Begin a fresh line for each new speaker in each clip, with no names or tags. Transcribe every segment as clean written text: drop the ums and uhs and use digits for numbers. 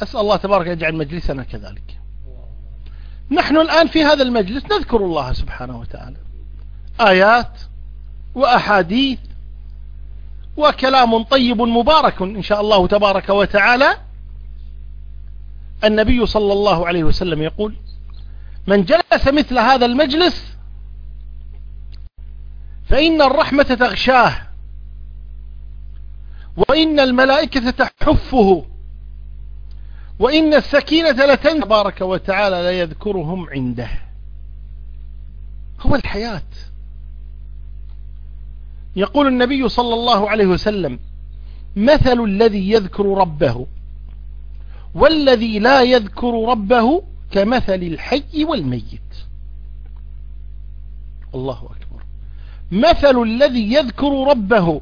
أسأل الله تبارك يجعل مجلسنا كذلك. نحن الآن في هذا المجلس نذكر الله سبحانه وتعالى، آيات وأحاديث وكلام طيب مبارك إن شاء الله تبارك وتعالى. النبي صلى الله عليه وسلم يقول: من جلس مثل هذا المجلس فإن الرحمة تغشاه، وإن الملائكة تحفه، وإن السكينة لتنزل تبارك وتعالى لا يذكرهم عنده. هو الحياة. يقول النبي صلى الله عليه وسلم: مثل الذي يذكر ربه والذي لا يذكر ربه كمثل الحي والميت. الله أكبر. مثل الذي يذكر ربه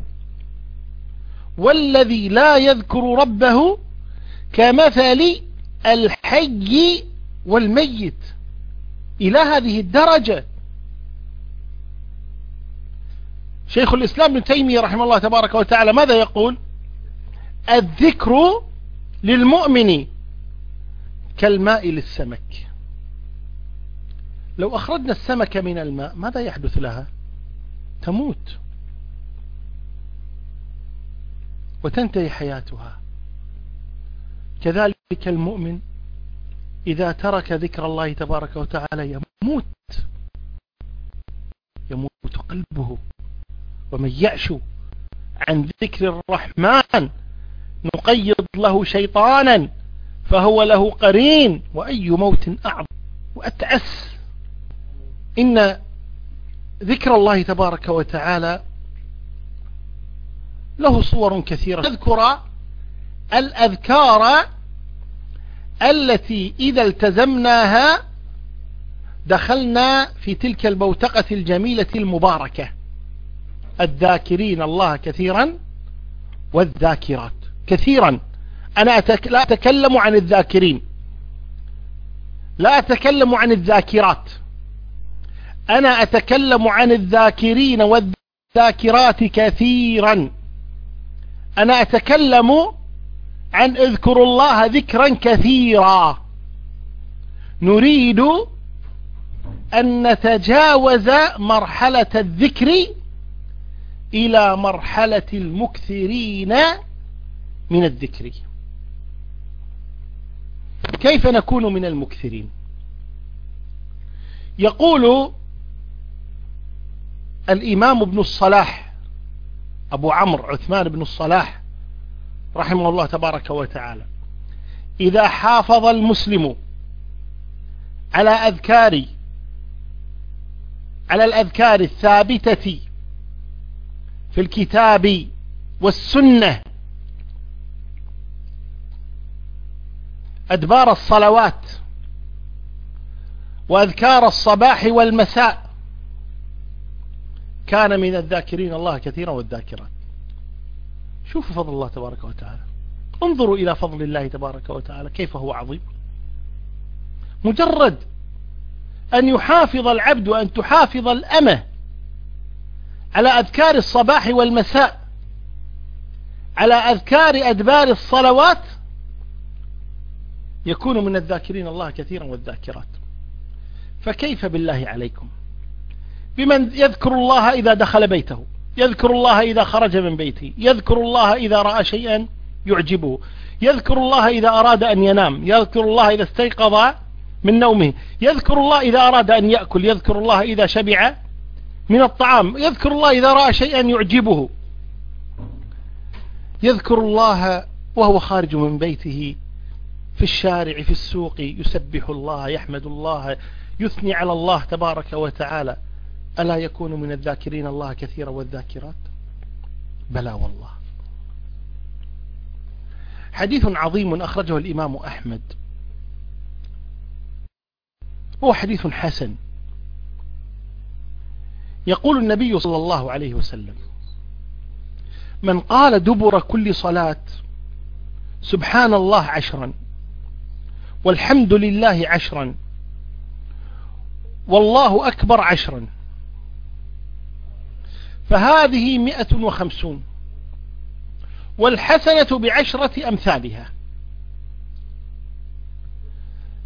والذي لا يذكر ربه كمثل الحي والميت، إلى هذه الدرجة. شيخ الإسلام ابن تيمية رحمه الله تبارك وتعالى ماذا يقول؟ الذكر للمؤمن كالماء للسمك. لو أخرجنا السمك من الماء ماذا يحدث لها؟ تموت وتنتهي حياتها. كذلك المؤمن إذا ترك ذكر الله تبارك وتعالى يموت قلبه. ومن يعش عن ذكر الرحمن نقيض له شيطانا فهو له قرين، وأي موت أعظم وأتعس. إن ذكر الله تبارك وتعالى له صور كثيرة. نذكر الأذكار التي إذا التزمناها دخلنا في تلك البوتقة الجميلة المباركة: الذاكرين الله كثيرا والذاكرات كثيرا. أنا لا أتكلم عن الذاكرين، لا أتكلم عن الذاكرات، أنا أتكلم عن الذاكرين والذاكرات كثيرا. أنا أتكلم عن اذكروا الله ذكرا كثيرا. نريد أن نتجاوز مرحلة الذكر إلى مرحلة المكثرين من الذكر. كيف نكون من المكثرين؟ يقول الإمام ابن الصلاح أبو عمرو عثمان بن الصلاح رحمه الله تبارك وتعالى: إذا حافظ المسلم على الأذكار الثابتة في الكتاب والسنة أدبار الصلوات وأذكار الصباح والمساء كان من الذاكرين الله كثيرا والذاكرات. شوفوا فضل الله تبارك وتعالى، انظروا إلى فضل الله تبارك وتعالى كيف هو عظيم. مجرد أن يحافظ العبد وأن تحافظ الأمة على أذكار الصباح والمساء، على أذكار أدبار الصلوات، يكون من الذاكرين الله كثيرا والذاكرات. فكيف بالله عليكم بمن يذكر الله إذا دخل بيته، يذكر الله إذا خرج من بيته، يذكر الله إذا رأى شيئا يعجبه، يذكر الله إذا أراد أن ينام، يذكر الله إذا استيقظ من نومه، يذكر الله إذا أراد أن يأكل، يذكر الله إذا شبع من الطعام، يذكر الله إذا رأى شيئا يعجبه، يذكر الله وهو خارج من بيته، في الشارع، في السوق، يسبح الله، يحمد الله، يثني على الله تبارك وتعالى. ألا يكون من الذاكرين الله كثيرا والذاكرات؟ بلى والله. حديث عظيم أخرجه الإمام أحمد، هو حديث حسن. يقول النبي صلى الله عليه وسلم: من قال دبر كل صلاة سبحان الله 10 والحمد لله 10 والله أكبر 10 فهذه 150 والحسنة ب10 أمثالها.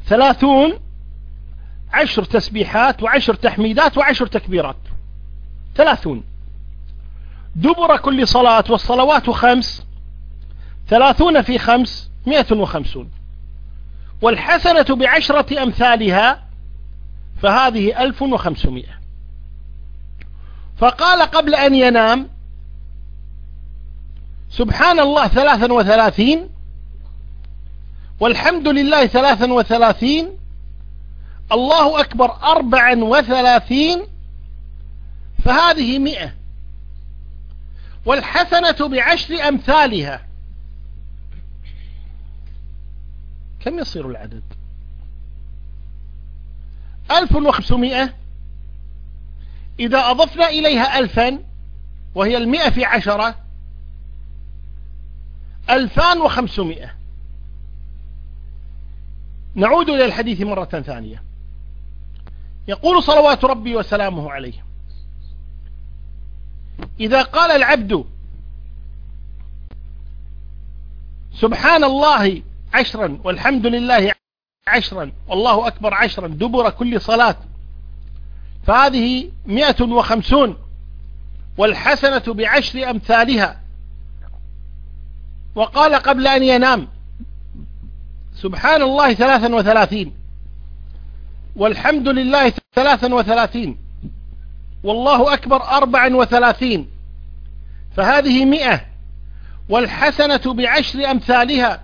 30 10 تسبيحات و10 تحميدات و10 تكبيرات 30 دبر كل صلاة، والصلوات 5 30 في 5 150، والحسنة ب10 أمثالها فهذه 1500. فقال قبل أن ينام سبحان الله 33 والحمد لله 33 الله أكبر 34 فهذه 100، والحسنة ب10 أمثالها. كم يصير العدد؟ 1500 إذا أضفنا إليها 1000 وهي 100 في 10 2500. نعود إلى الحديث مرة ثانية. يقول صلوات ربي وسلامه عليه: إذا قال العبد سبحان الله 10 والحمد لله 10 والله أكبر 10 دبر كل صلاة فهذه 150، والحسنة ب10 أمثالها. وقال قبل أن ينام سبحان الله 33 والحمد لله 33 والله أكبر 34 فهذه 100، والحسنة ب10 أمثالها.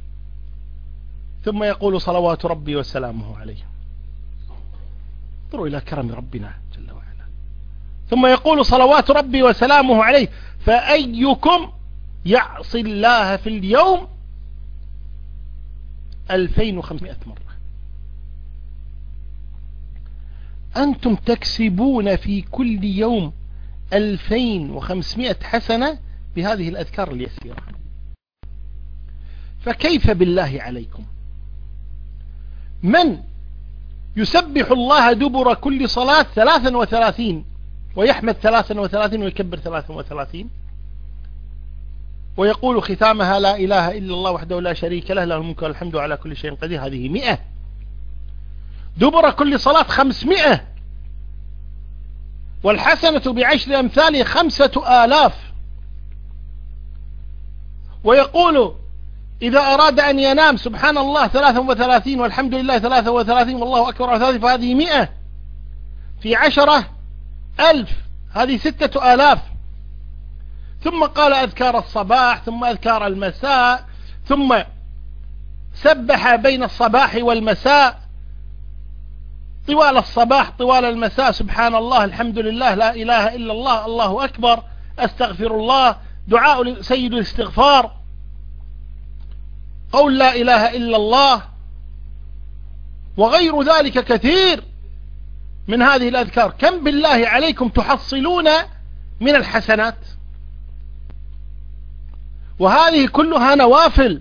ثم يقول صلوات ربي وسلامه عليه، انظروا إلى كرم ربنا جل وعلا، ثم يقول صلوات ربي وسلامه عليه: فأيكم يعصي الله في اليوم 2500 مرة. أنتم تكسبون في كل يوم 2500 حسنة بهذه الأذكار اليسيرة، فكيف بالله عليكم من يسبح الله دبر كل صلاة 33 ويحمد 33 ويكبر 33 ويقول ختامها لا إله إلا الله وحده لا شريك له له الملك والحمد على كل شيء قدير، هذه 100. دبر كل صلاة 500، والحسنة ب10 أمثاله 5000. ويقول إذا أراد أن ينام سبحان الله 33 والحمد لله 33 والله أكبر 30 فهذه 100 في 10 1000، هذه 6000. ثم قال أذكار الصباح ثم أذكار المساء، ثم سبح بين الصباح والمساء، طوال الصباح طوال المساء سبحان الله الحمد لله لا إله إلا الله الله أكبر أستغفر الله، دعاء سيد الاستغفار، قول لا إله إلا الله، وغير ذلك كثير من هذه الأذكار. كم بالله عليكم تحصلون من الحسنات؟ وهذه كلها نوافل،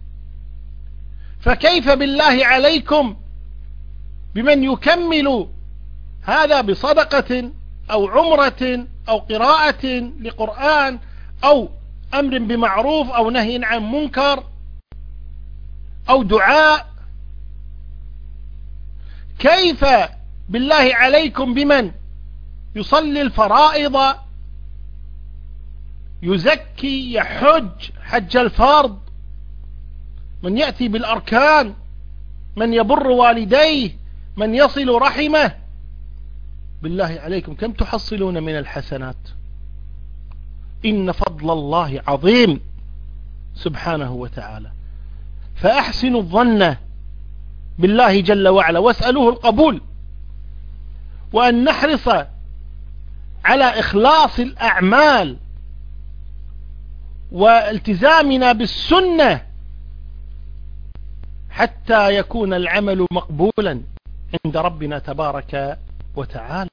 فكيف بالله عليكم بمن يكمل هذا بصدقة أو عمرة أو قراءة لقرآن أو أمر بمعروف أو نهي عن منكر أو دعاء؟ كيف بالله عليكم بمن يصلي الفرائض، يزكي، يحج حج الفرض، من يأتي بالأركان، من يبر والديه، من يصل رحمه؟ بالله عليكم كم تحصلون من الحسنات؟ إن فضل الله عظيم سبحانه وتعالى، فأحسنوا الظن بالله جل وعلا واسألوه القبول، وأن نحرص على إخلاص الأعمال والتزامنا بالسنة حتى يكون العمل مقبولا عند ربنا تبارك وتعالى.